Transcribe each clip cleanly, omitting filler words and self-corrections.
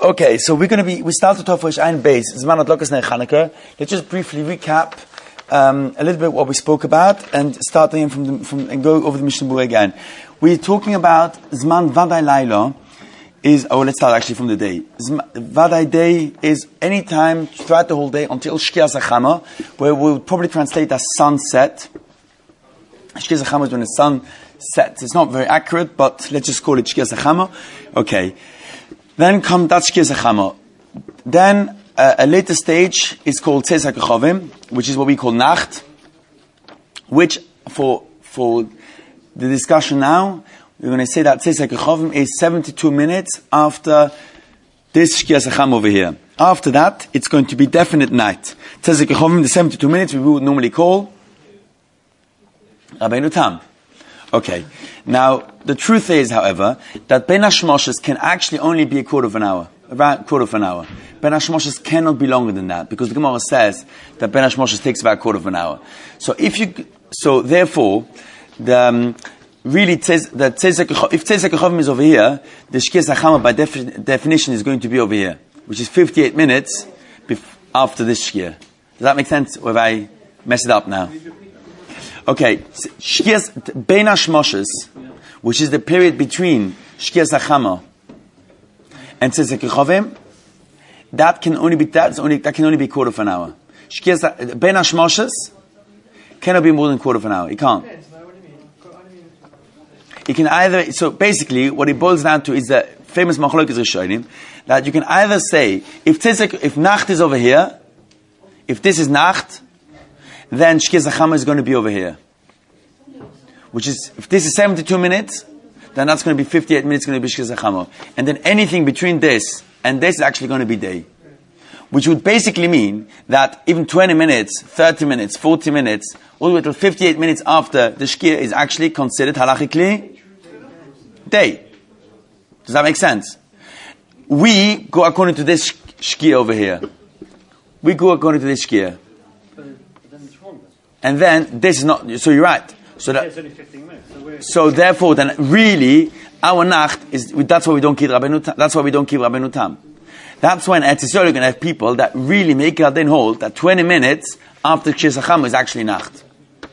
Okay, so we started off with Ein Beis, Zman Adlokas Ner Chanukah. Let's just briefly recap a little bit what we spoke about and start again and go over the Mishnah Berurah again. We're talking about Zman Vadai Laila let's start actually from the day. Vadai day is any time throughout the whole day until Shkias HaChama, where we'll probably translate as sunset. Shkias HaChama is when the sun sets. It's not very accurate, but let's just call it Shkias HaChama. Okay. Then come that Shkias HaChama. Then a later stage is called Tzeis HaKechovim, which is what we call Nacht, which for the discussion now, we're going to say that Tzeis HaKechovim is 72 minutes after this Shkias HaChama over here. After that, it's going to be definite night. Tzeis HaKechovim, the 72 minutes we would normally call Rabbeinu Tam. Okay. Now, the truth is, however, that Ben Hashmoshes can actually only be a quarter of an hour. About a quarter of an hour. Ben Hashmoshes cannot be longer than that, because the Gemara says that Ben Hashmoshes takes about a quarter of an hour. So therefore, if Tzeis HaKechovim is over here, the Shkias HaChama by definition is going to be over here, which is 58 minutes after this Shkia. Does that make sense? Or have I messed it up now? Okay, Shkias Bein Hashmoshes, which is the period between Shkias HaChama and Tzeis HaKechovim, that can only be a quarter of an hour. Shkias Bein Hashmoshes cannot be more than a quarter of an hour. It can't. It can either. So basically, what it boils down to is the famous Machlokes Rishonim, that you can either say if Nacht is over here, if this is Nacht, then Shkias HaChama is going to be over here. Which is, if this is 72 minutes, then that's going to be 58 minutes, going to be Shkias HaChama. And then anything between this and this is actually going to be day. Which would basically mean that even 20 minutes, 30 minutes, 40 minutes, all the way till 58 minutes after the Shkia is actually considered halachically day. Does that make sense? We go according to this Shkia over here. We go according to this Shkia. And then this is not. So you're right. So that. Only 15 minutes, so therefore, then really our Nacht is. That's why we don't keep Rabbeinu Tam. That's why we don't keep Rabbeinu Tam. That's when at Yisrael you're going to have people that really make it then hold that 20 minutes after Shkias HaChama is actually Nacht.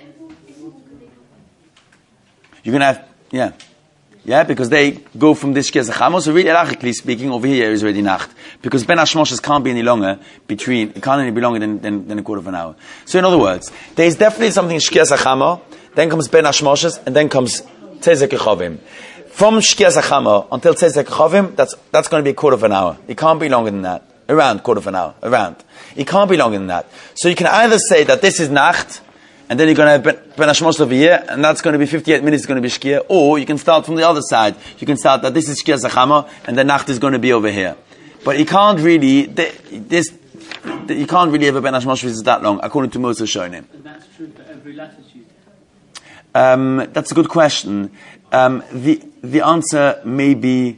You're going to have because they go from this Shkias HaChama. So really, halachically speaking, over here is already Nacht, because Ben Hashmoshes can't be any longer it can't any be longer than a quarter of an hour. So in other words, there is definitely something in Shkias HaChama, then comes Ben Hashmoshes, and then comes Tzeis HaKechovim. From Shkias HaChama until Tzeis HaKechovim, that's going to be a quarter of an hour. It can't be longer than that. Around quarter of an hour. Around. It can't be longer than that. So you can either say that this is Nacht, and then you're going to have Ben Hashmoshes over here, and that's going to be 58 minutes, it's going to be Shkia. Or you can start from the other side. You can start that this is Shkias HaChama, and the Nacht is going to be over here. But you can't really, you can't really have a Ben Hashmoshes which is that long, according to most Rishonim. And that's true for every latitude? That's a good question. The answer may be,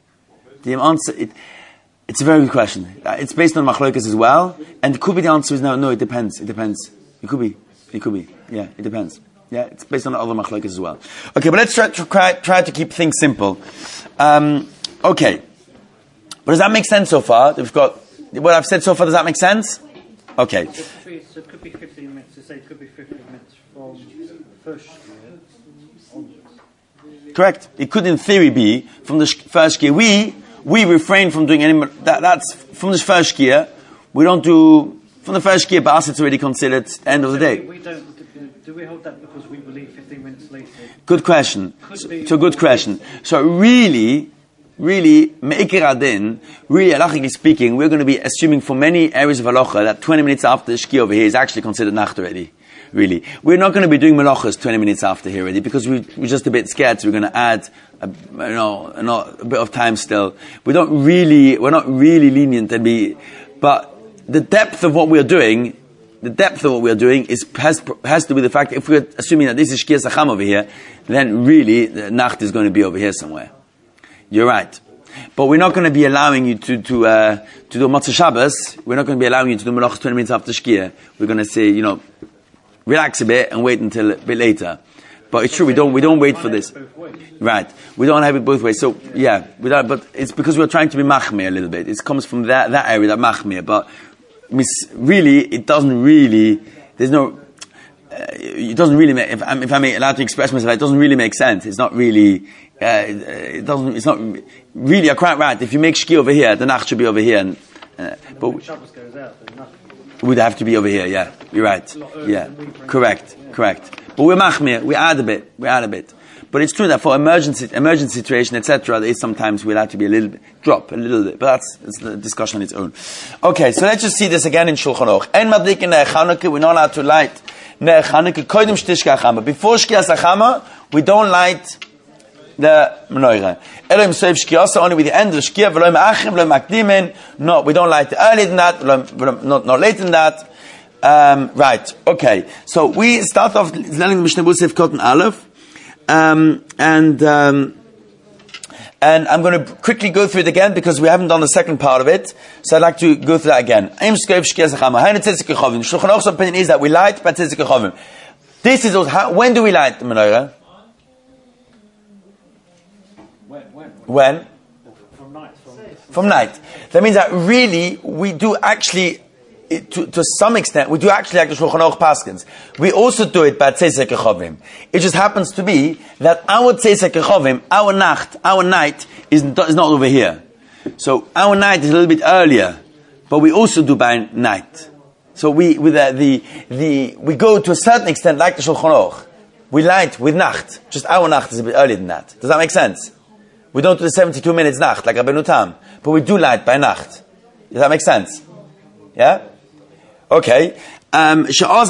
it's a very good question. It's based on Machlokes as well, and it could be the answer is no, it depends. It could be. Yeah, it depends. Yeah, it's based on other Machlokes as well. Okay, but let's try to keep things simple. Okay. But does that make sense so far? We've got, what I've said so far, does that make sense? Okay. So it could be 15 minutes, to say it could be 15 minutes from the first year onwards. Correct. It could in theory be from the first year. We refrain from doing any, that's from the first year. We don't do, from the first year, but us it's already considered end of the day. Do we hold that because we believe 15 minutes later? Good question. So good question. So really, Me'ikir Adin, really, halachically speaking, we're going to be assuming for many areas of halacha that 20 minutes after the Shkia over here is actually considered Nacht already. Really. We're not going to be doing melachas 20 minutes after here already, because we're just a bit scared, so we're going to add a bit of time still. We're not really lenient but the depth of what we're doing has to be the fact that if we're assuming that this is Shkias HaChama over here, then really the Nacht is going to be over here somewhere. You're right. But we're not going to be allowing you to do Motzei Shabbos. We're not going to be allowing you to do Melachos 20 minutes after Shkia. We're going to say, relax a bit and wait until a bit later. But it's true, we don't wait for this. Right. We don't have it both ways. So, yeah, but it's because we're trying to be machmir a little bit. It comes from that area, that machmir. But, really, it doesn't really, it doesn't really make, if I'm allowed to express myself, it doesn't really make sense. It's not really, it's not really, you're quite right. If you make shki over here, the nacht should be over here. And, but when Shabbos goes out, the nacht it would have to be over here, yeah. You're right. Yeah. Correct. But we're machmir, we add a bit. But it's true that for emergency situation, etc., there is sometimes we'll have to be a little bit, drop a little bit. But that's a discussion on its own. Okay, so let's just see this again in Shulchan Aruch. Ein madlikin ner Chanukah, we're not allowed to light ner Chanukah kodim shtishka achama. Before shkias achama, we don't light the menorah. Elohim soiv shkiasa only with the end of the shkia. V'lo ma'achim, v'lo makdimin. No, we don't light earlier than that. Not later than that. Right. Okay. So we start off learning the Mishnah Berurah Sif Cotton Aleph. And I'm going to quickly go through it again because we haven't done the second part of it. So I'd like to go through that again. Shulchan Aruch's opinion is that we light by tzitzit kechavim. This is also, when do we light the menorah? When? From night. That means that really we do actually, to some extent, we do actually like the Shulchan Aruch Paskins. We also do it by Tzeisek Kechavim. It just happens to be that our Tzeisek Kechavim, our night, is not over here. So our night is a little bit earlier, but we also do by night. So we go to a certain extent like the Shulchan Aruch. We light with Nacht. Just our Nacht is a bit earlier than that. Does that make sense? We don't do the 72 minutes Nacht like Rabbeinu Tam, but we do light by Nacht. Does that make sense? Yeah? Okay. That's when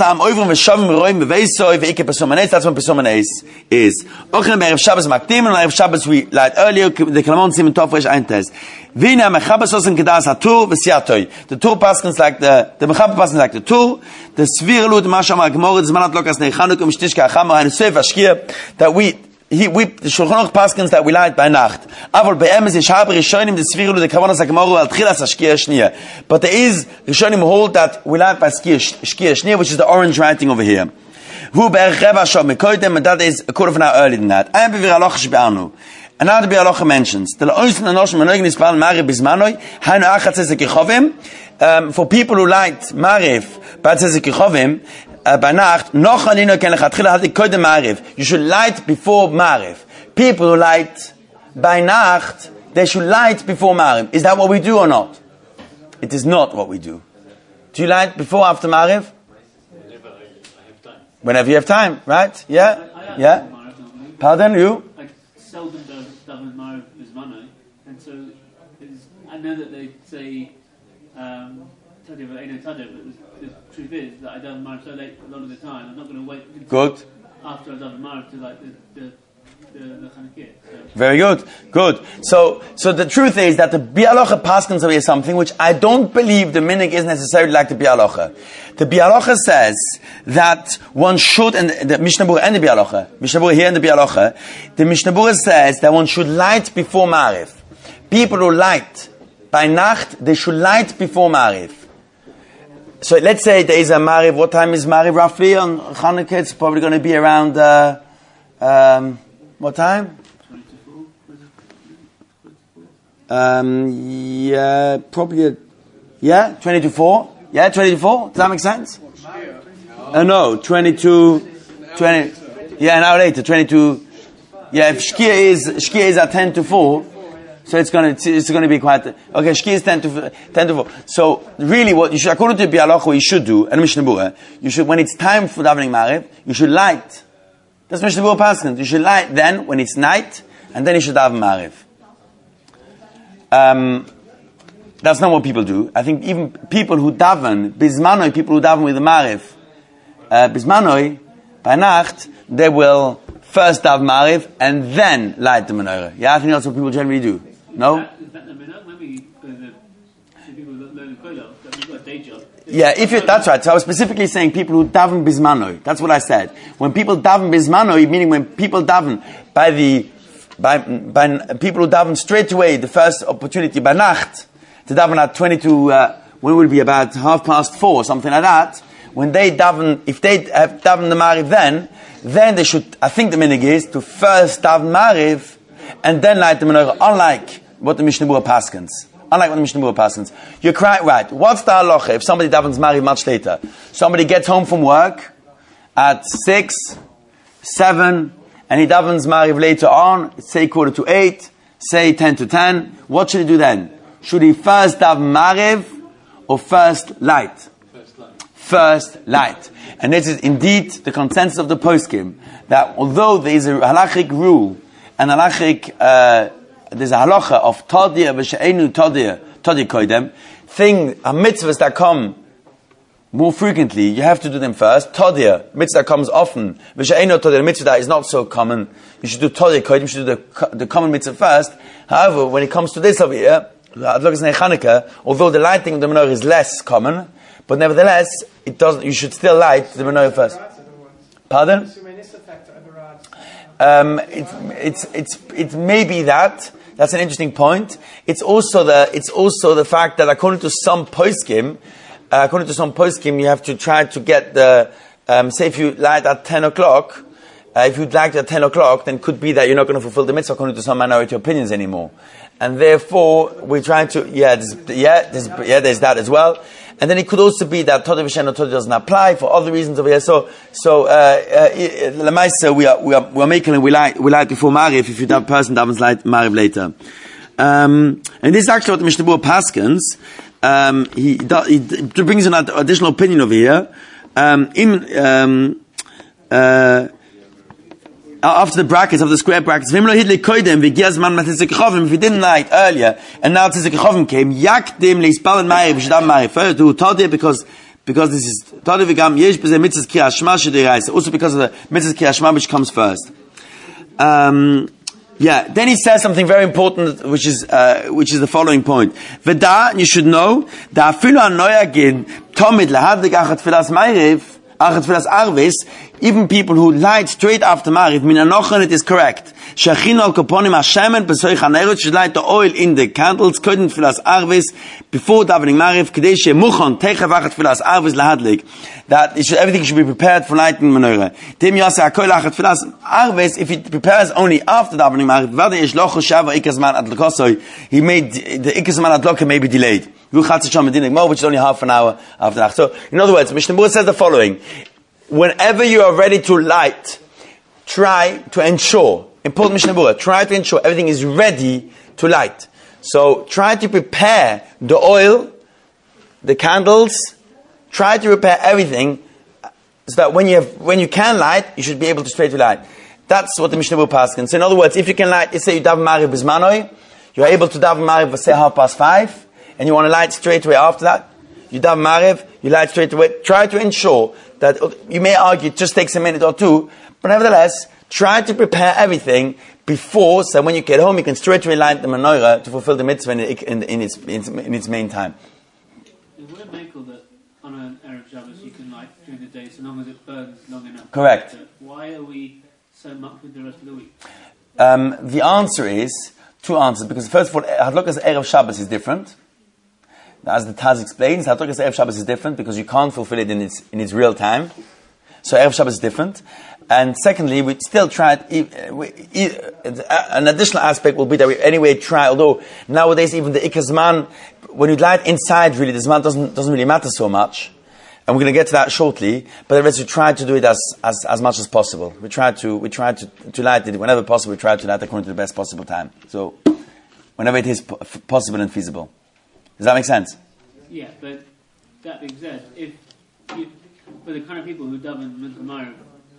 Pesumanes is. Ochem Erev Shabbos Makdim, and Erev Shabbos we light earlier, the Kalamon Sim and Tov Resh Ein Tez. Vina Mechabas Osen Kedas HaTur v'Siatoy. The Tur Paskins like the Mechabas Paskins like the Tur, the Svir Lut Masham HaGemorah, the Zmanat Lokas Nei Chanukah, Mishtishka Achama, and Seif Ashkir, that the Shulchan Aruch Paskins that we light by Nacht. Avol be'emes yesh habe Rishonim the Sviru the Kavanas HaGemorah al Tchilas HaShkia Shnia. But there is Rishonim hold that we light by Shkia Shnia, which is the orange writing over here. Hu be'erich reva shov mekoidem, and that is a quarter of an hour earlier than that. Ayam bevir alocha shebe'anu. Another Biur Halacha mentions the la'osin anoshim anoigin ispal mariv bizmanoi hainu achat tzezek kechovim. For people who light mariv by tzezek kechovim, by Nacht, you should light before Mariv. People who light by Nacht, they should light before Mariv. Is that what we do or not? It is not what we do. Do you light before or after Mariv? Whenever you have time, right? Yeah? Yeah? Pardon, you? I seldom daven Mariv Bismano, and so I know that they say Tadeh, but the truth is that I daven Mariv so late a lot of the time. I'm not going to wait after I daven Mariv to like the Chanukah. Very good. So the truth is that the Biur Halacha paskins away something which I don't believe the minhag is necessarily like the Biur Halacha. The Biur Halacha says that one should, and the Mishnah Berurah and the Biur Halacha, Mishnah Berurah here and the Biur Halacha, the Mishnah Berurah says that one should light before Mariv. People who light by Nacht, they should light before Mariv. So let's say there is a Mariv. What time is Mariv roughly on Chanukah? It's probably going to be around, what time? Yeah, probably, 20 to 4. Yeah, 20 to 4. Does that make sense? No, 20 to, 20, yeah, an hour later, 22, yeah, if Shkia is at 10 to 4, so it's going to be quite, okay, Shkia is 10 to 4. So, really what you should, according to Biur Halacha, what you should do, and Mishnah Berurah, you should, when it's time for davening Mariv, you should light. That's Mishnah Berurah Paskins. You should light then, when it's night, and then you should daven Mariv. That's not what people do. I think even people who daven, Bismanoi, people who daven with the Mariv, Bismanoi, by Nacht, they will first daven Mariv, and then light the menorah. Yeah, I think that's what people generally do. No? Yeah, that's right. So I was specifically saying people who daven bismanoi. That's what I said. When people daven bismanoi, meaning when people daven by people who daven straight away, the first opportunity by Nacht, to daven at 22, when it will be about 4:30, something like that. When they daven, if they have daven the Mariv then then they should, I think the minig is, to first daven Mariv, and then light the menorah, unlike what the Mishnah Berurah paskins. You're quite right. What's the halacha if somebody davens Mariv much later? Somebody gets home from work at 6, 7, and he davens Mariv later on, say 7:45, say 10:10. What should he do then? Should he first daven Mariv or first light? First light. And this is indeed the consensus of the poskim, that although there is a halachic rule, and there's a halacha of tadir v'she'enu tadir koidem, mitzvahs that come more frequently, you have to do them first. Tadir, mitzvah that comes often, v'she'enu tadir, mitzvah that is not so common, you should do tadir koidem, you should do the common mitzvah first. However, when it comes to this over here, although the lighting of the menorah is less common, but nevertheless, it doesn't. You should still light the menorah first. Pardon? It may be that. That's an interesting point. It's also the fact that according to some poskim, you have to try to get the. Say if you light at 10 o'clock, if you'd light at 10 o'clock, then it could be that you're not going to fulfill the mitzvah according to some minority opinions anymore, and therefore we're trying to. There's that as well. And then it could also be that Todah V'She'enu Todah doesn't apply for other reasons over here. So, Lamaisa, we are making, we light before Mariv if you have a person davens light Mariv later. And this is actually what the Mishnah Berurah paskins. He brings an additional opinion over here. After the brackets, of the square brackets, if he didn't light earlier, and now Tzizik Chovim came, Yakdim le'Ispal and Mariv, Shadam Mariv, first do Tadir, because this is Tadir v'gam yesh b'zeh mitzvahs Kriyas Shema sh'deiraisa, also because of the mitzvahs Kriyas Shema which comes first. Then he says something very important, which is the following point. V'da, you should know, da afilu anoyagin tomid lehadlik achat filas Mariv, even people who light straight after Mariv, it is correct. Should light the oil in the candles, before davening Mariv, that everything should be prepared for lighting menorah. If it prepares only after davening Mariv, he made the ikazman adloka may be delayed, which is only half an hour after that. So, in other words, Mishnah Berurah says the following: whenever you are ready to light, try to ensure, important Mishnah Berurah, try to ensure everything is ready to light. So, try to prepare the oil, the candles, try to prepare everything, so that when you can light, you should be able to straight to light. That's what the Mishnah Berurah passes. So, in other words, if you can light, let's say you daven Mariv bismanoi, you're able to daven Mariv, say 5:30, and you want to light straight away after that, you daven Mariv, you light straight away. Try to ensure that, you may argue it just takes a minute or two, but nevertheless, try to prepare everything before, so when you get home, you can straight away light the menorah to fulfill the mitzvah in its main time. Is it make that on an Erev Shabbos you can light during the day, so long as it burns long enough? Correct. Why are we so much with the rest of the week? The answer is two answers, because first of all, Hadlokas Erev Shabbos is different. As the Taz explains, Hadlokas Erev Shabbos is different because you can't fulfill it in its real time. So Erev Shabbos is different. And secondly, we still try, an additional aspect will be that we anyway try, although nowadays even the Ikazman, when you light inside really, the Zman doesn't really matter so much. And we're going to get to that shortly, but we try to do it as much as possible. We try to light it whenever possible, we try to light according to the best possible time. So, whenever it is possible and feasible. Does that make sense? Yeah, but that being said, for the kind of people who daven Mincha Mariv,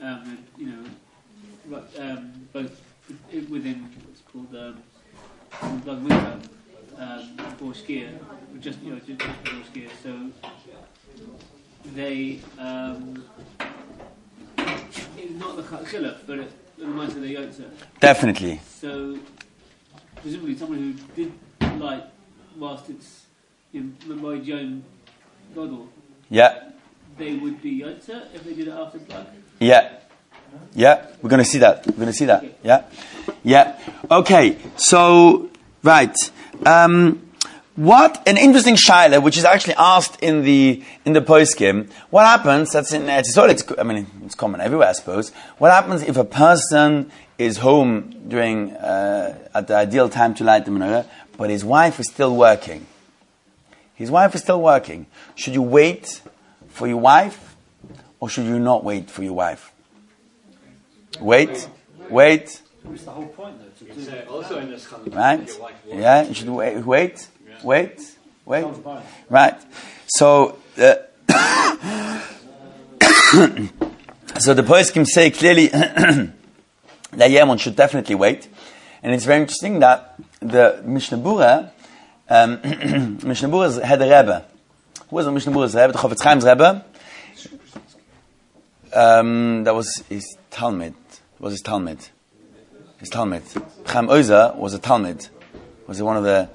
both within what's called Blag Mincha or Shkia, just before Shkia, so they it's not the Chilaf, but the mice of the Yotza. Definitely. So presumably someone who did light whilst it's Memoi Jom Godel. Yeah. They would be Yotza if they did it after Blag? Yeah. Yeah. We're going to see that. Okay. Yeah. Yeah. Okay. So, right. What an interesting shaila, which is actually asked in the poskim. What happens? That's in it's common everywhere, I suppose. What happens if a person is home during at the ideal time to light the menorah, but his wife is still working? His wife is still working. Should you wait for your wife, or should you not wait for your wife? Wait. It's the whole point, though. To do also in this right? Yeah, you should wait. Wait. Right. So, so the poskim say clearly that one should definitely wait, and it's very interesting that the Mishnah Bura, Mishnah Bura's had a Rebbe. Who was the Mishnah Bura's Rebbe? The Chofetz Chaim's Rebbe. That was his Talmud. His Talmud. Chaim Ozer was a Talmud. Was one of the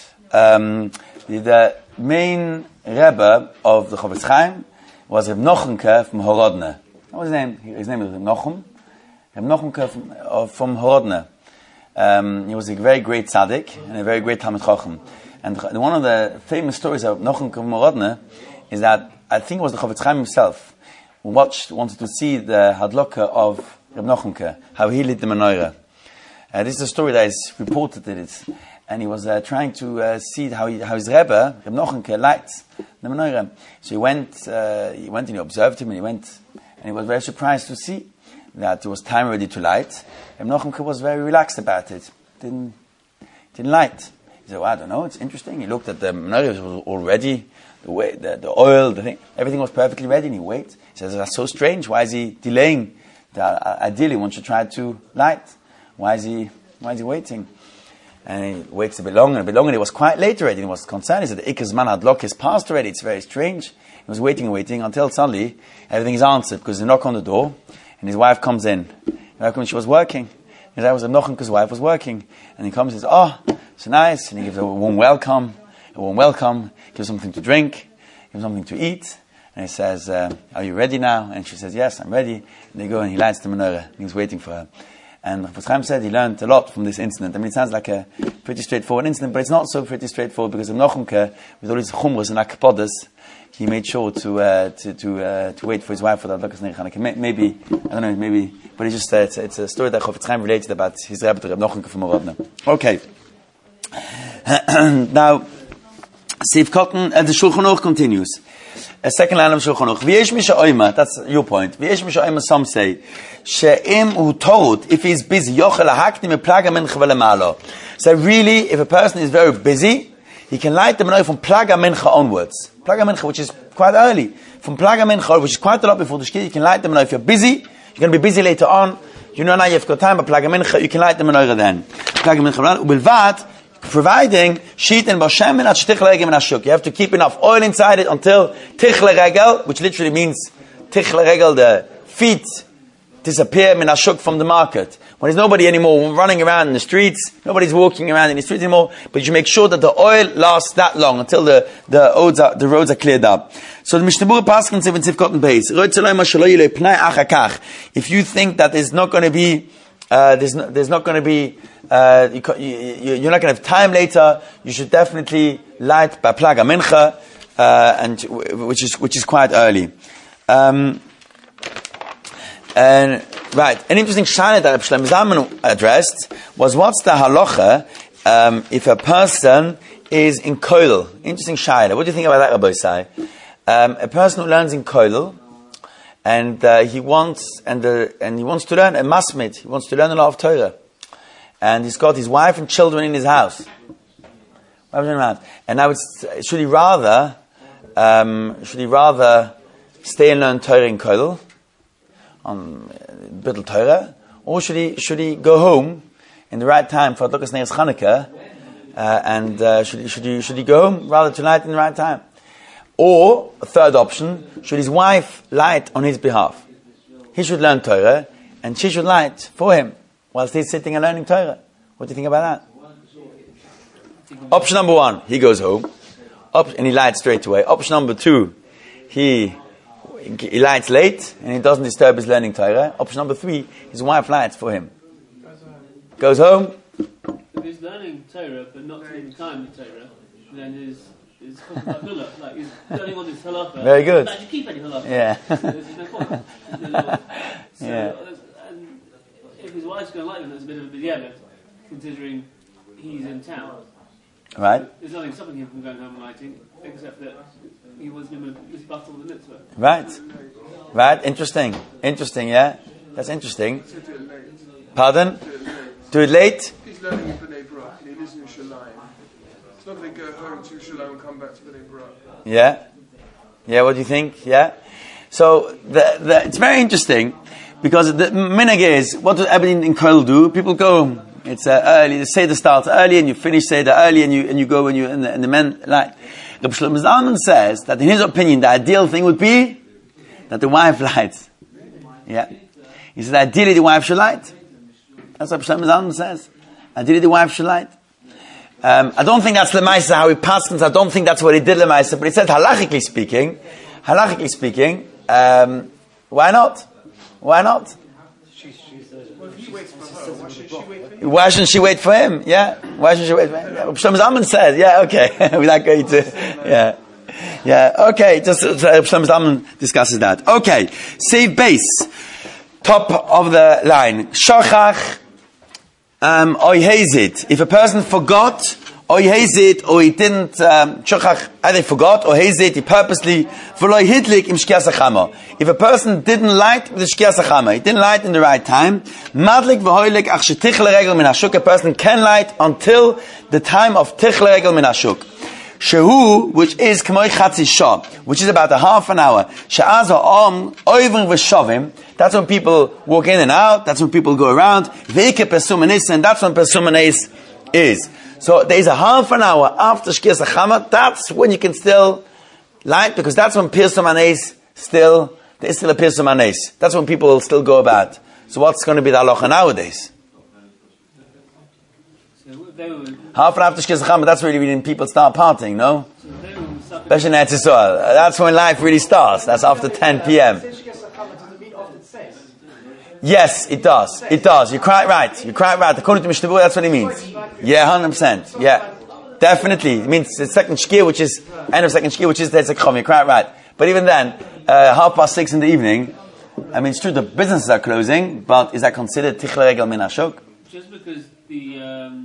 main Rebbe of the Chofetz Chaim was Reb Nochenke from Horodne. What was his name? His name was Reb Nochem. Reb Nochenke from Horodne. He was a very great tzaddik and a very great Talmid Chacham. And one of the famous stories of Nochenke from Horodne is that I think it was the Chofetz Chaim himself who wanted to see the Hadloka of Reb Nochenke, how he lit the menorah. This is a story that is reported in it. And he was trying to see how his Rebbe, Reb Nochenke, lights the menorah. So he went and he observed him, and he was very surprised to see that it was time ready to light. Reb Nochenke was very relaxed about it. Didn't light. He said, well, I don't know, it's interesting. He looked at the menorah, it was all ready, the oil, the thing, everything was perfectly ready, and he waited. He says, that's so strange, why is he delaying? Ideally, one should try to light. Why is he waiting? And he waits a bit longer, and it was quite late already, and he was concerned. He said, the Ikaz Man Hadlok is passed already, it's very strange. He was waiting until suddenly everything is answered, because they knock on the door, and his wife comes in. She was working. His Nochenke's wife was working. And he comes and says, oh, so nice. And he gives her a warm welcome, gives something to drink, gives something to eat. And he says, are you ready now? And she says, yes, I'm ready. And they go and he lights the menorah, and he's waiting for her. And Chofetz Chaim said he learned a lot from this incident. I mean, it sounds like a pretty straightforward incident, but it's not so pretty straightforward, because of Nochenke, with all his chumras and akpodas, he made sure to wait for his wife for the Hadlakas Ner Chanukah. Maybe, I don't know, but it's just it's a story that Chofetz Chaim related about his Rebbe to Reb Nochenke from Horodne. Okay. Now, Seif Cotton, the Shulchan Aruch continues. A second line of Shulchan Aruch. V'yesh mi she'oima, that's your point. V'yesh mi she'oima, some say, she'im hu torut, if he's busy, yochel ha'hakti me plaga mincha v'lemalo. So really, if a person is very busy, he can light the menorah from plaga mincha onwards. Plaga mincha, which is quite early. From plaga mincha, which is quite a lot before the shkir, you can light the menorah. If you're busy, you're going to be busy later on. You know now you've got time, but plaga mincha, you can light the menorah then. Plaga mincha, ubilvat, providing sheet and bashem and tichle regel and ashuk. You have to keep enough oil inside it until tichle regel, which literally means tichle regel, the feet disappear min ashuk from the market. When there's nobody anymore running around in the streets, nobody's walking around in the streets anymore, but you make sure that the oil lasts that long until the roads are cleared up. So the Mishnah Bura paskin seven Tzivkot base. If you think that there's not going to be you're not going to have time later, you should definitely light by plaga mincha, and which is quite early. And right, an interesting shayla that Shlomo Zalman addressed was, what's the halacha if a person is in kollel? Interesting shayla. What do you think about that, Rabbi Isai? A person who learns in kollel, and he wants to learn a masmid. He wants to learn a lot of Torah, and he's got his wife and children in his house. And now, should he rather stay and learn Torah in kollel, on Bittul Torah, or should he go home in the right time for Hadlakas Ner Chanukah, and should he go home rather tonight in the right time? Or, a third option, should his wife light on his behalf? He should learn Torah, and she should light for him, whilst he's sitting and learning Torah. What do you think about that? Option number one, he goes home, and he lights straight away. Option number two, he lights late, and he doesn't disturb his learning Torah. Option number three, his wife lights for him. Goes home. If he's learning Torah, but not taking time with Torah, then is like he's going on this halacha. Very good. Like, you keep any halacha. Yeah. So there's no point. And if his wife's going to like him, that's a bit of a b'diavad, considering he's in town. Right. There's nothing stopping him from going home and lighting, except that he wasn't going to misbattle the mitzvah. Right. Interesting, yeah? That's interesting. Pardon? Do it late? He's learning in B'nai Brak, and he lives in Shalayim. He's not going to go home to Shalayim and come back to B'nai Brak. Yeah, what do you think? Yeah? So, it's very interesting, because the minhag is, what does everybody in Kol do? People go, it's early, the Seder starts early, and you finish Seder early, and you go when you, and the men, like, Reb Shlomo Zalman says, that in his opinion, the ideal thing would be, that the wife lights. Yeah? He says, ideally the wife should light. That's what Shlomo Zalman says. Ideally the wife should light. I don't think that's Lemaisa, how he passed. I don't think that's what he did Lemaisa, but he said halachically speaking, why not? Why shouldn't she wait for him? Yeah. Why shouldn't she wait for him? Yeah. Shlomo Zalman says, yeah, okay. We're not going to, yeah, okay. Just Shlomo Zalman discusses that. Okay. Save base. Top of the line. Shochach, oyhezit. If a person forgot, oyhezit, or he didn't, shochach, either forgot, or hezit, he purposely, v'loy hidlik im shkias hachama. If a person didn't light with the shkias hachama, he didn't light in the right time, madlik v'hoylik ach shetichle regel min hashuk, a person can light until the time of tichle regel min hashuk. Shehu, which is k'moy chatzi shah, which is about a half an hour. She'az ha'om oivrim v'shovim. That's when people walk in and out. That's when people go around. Ve'ike persumanis, and that's when persumanis is. So there is a half an hour after shkias hachama. That's when you can still light, because that's when persumanis still, there is still a persumanis. That's when people will still go about. So what's going to be the halacha nowadays? Half an hour after Shkias Hachama, that's really when people start partying, no? Especially in Eretz Yisrael. That's when life really starts. That's after 10 p.m. Yes, it does. You're quite right. According to Mishnah Berurah, that's what it means. Yeah, 100%. Yeah. Definitely. It means the second Shkia, which is, end of second Shkia, which is Tetzek Chom. You're quite right. But even then, 6:30 in the evening, I mean, it's true the businesses are closing, but is that considered Tichle Regel Min HaShuk? Just because the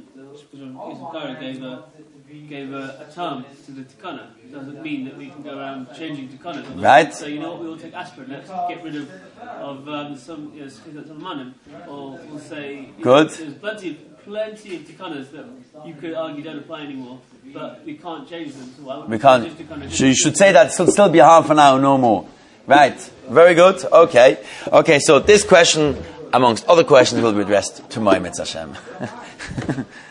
gave a term to the tikana doesn't mean that we can go around changing tikanas. Right. So you know what, we will take aspirin. Let's get rid of some manim, or we'll say good. There's plenty of tikanas that you could argue don't apply anymore, but we can't change them. So why would we can't. So you should say that it should still be half an hour, no more. Right. Very good. Okay. So this question, amongst other questions, will be addressed tomorrow, Mitzvah Hashem.